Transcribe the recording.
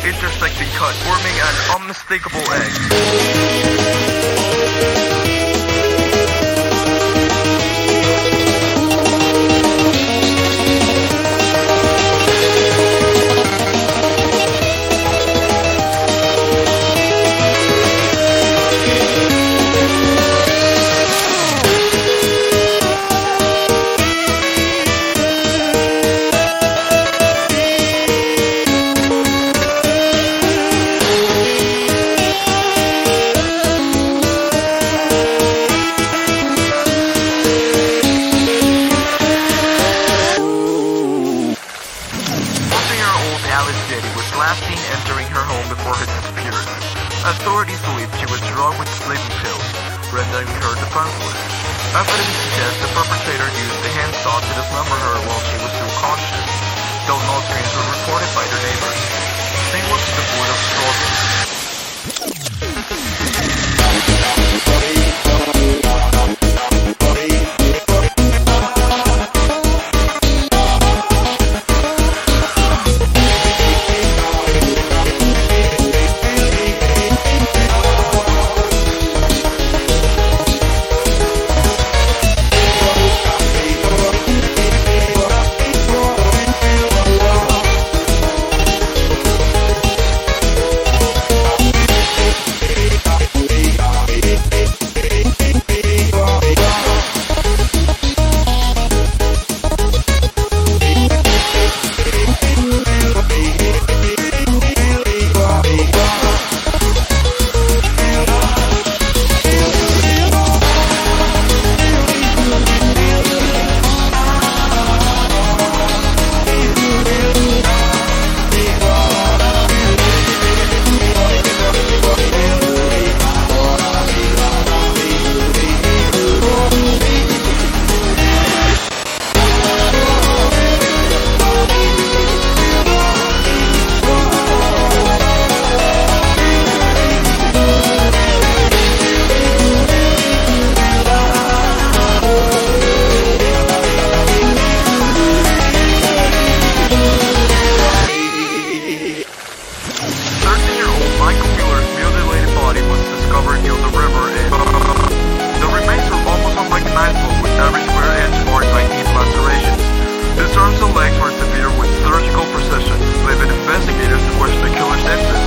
intersecting cut, forming an unmistakable egg. Last seen entering her home before her disappearance. Authorities believe she was drugged with sleeping pills, rendering her defenseless. Evidence suggests the perpetrator used the handsaw to dismember her while she was still conscious, though no screams were reported by their neighbors. Same was the board of Strawberry. Legs were severe with surgical precision, leaving investigators to question the killer's intent.